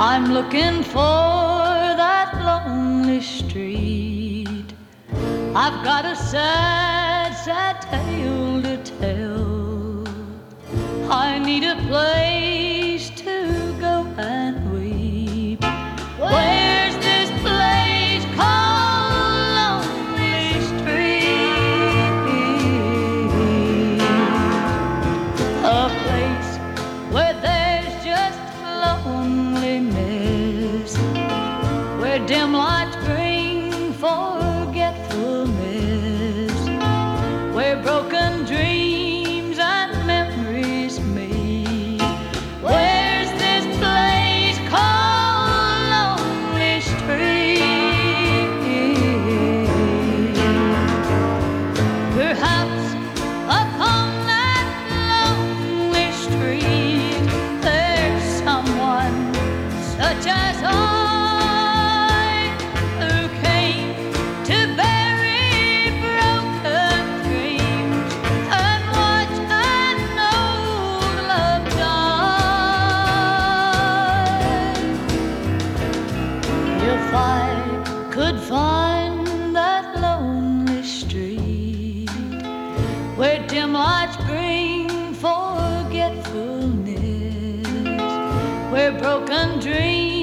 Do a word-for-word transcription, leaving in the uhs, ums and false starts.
I'm looking for that lonely street. I've got a sad, sad tale to tell. I need a place to go and weep. Where's this place called Lonely Street? A place where there's just loneliness, where dim lights bring forgetfulness, where broken dreams and memories meet. Where's this place called Lonely Street? Perhaps upon that lonely street there's someone such as I, who came to bury broken dreams and watch an old love die. If I could find that lonely street where dim lights bring forgetfulness, where broken dreams